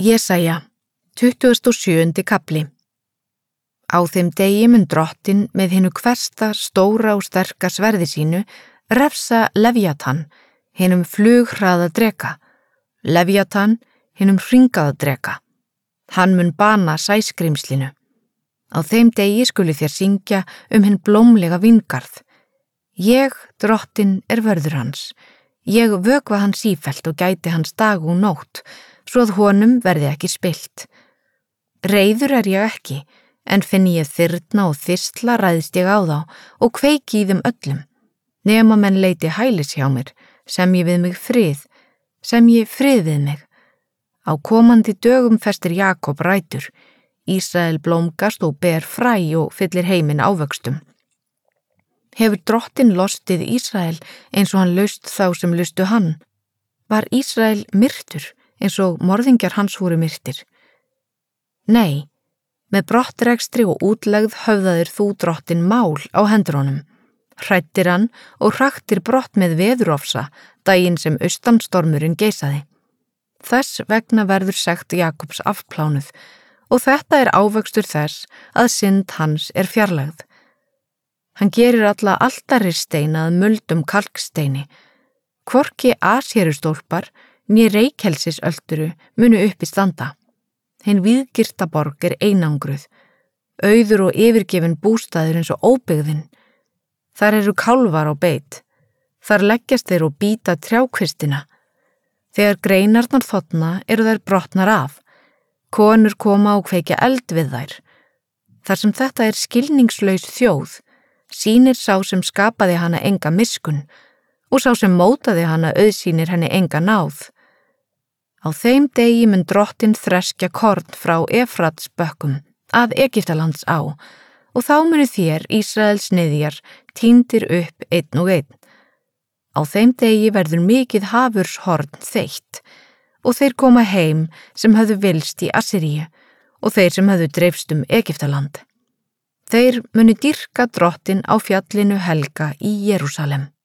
Jesaja, 27. kafli. Á þeim degi mun Drottinn með hinu hversta stóra og sterka sverði sínu refsa Levjatan, hinum flughraða dreka, Levjatan, hinum hringaða dreka. Hann mun bana sæskrímslinu. Á þeim degi skuli þér syngja hinn blómlega víngarð. Ég, Drottinn, vörður hans. Ég vökva hann sífellt og gæti hans dag og nótt, svo að honum verði ekki spillt. Reiður ég ekki, en finn ég þyrna og þistla ræðst ég á þá og kveiki í þeim öllum. Nema menn leiti hælis hjá mér, sem ég við mig frið, sem ég frið við mig. Á komandi dögum festir Jakob rætur, Ísrael blómgast og ber fræ og fyllir heiminn ávöxtum. Hefur Drottinn lostið Ísrael eins og hann laust þá sem lustu hann? Var Ísrael myrtur eins og morðingjar hans voru myrtir? Nei, með brottrekstri og útlegð höfðaðir þú Drottinn mál á hendur honum. Hræddir hann og hraktir brott með veðurofsa daginn sem austanstormurinn geisaði. Þess vegna verður sekt Jakobs afplánuð og þetta ávöxtur þess að synd hans fjarlægð. Hann gerir alla altarissteina að muldum kalksteini. Hvorki asérustólpar né reykelsisölduru munu uppi standa. Hinn víðgirta borg einangruð, auður og yfirgefin bústaður eins og óbyggðin. Þar eru kálfar á beit. Þar leggjast þeir og bíta trjákvistina. Þegar greinarnar þotna þær brotnar af. Konur koma og kveikja eld við þær. Þar sem þetta skilningslaus þjóð, sýnir sá sem skapaði hana enga miskunn og sá sem mótaði hana auðsýnir henni enga náð. Á þeim degi mun Drottinn þreskja korn frá Efratsbökkum að Egyptalands á og þá munu þér, Ísraels niðjar, tíndir upp einn og einn. Á þeim degi verður mikið hafurshorn þeytt og þeir koma heim sem höfðu vilst í Assyríu og þeir sem höfðu dreifst Egyptaland. Þeir munu dýrka Drottinn á fjallinu helga í Jerúsalem.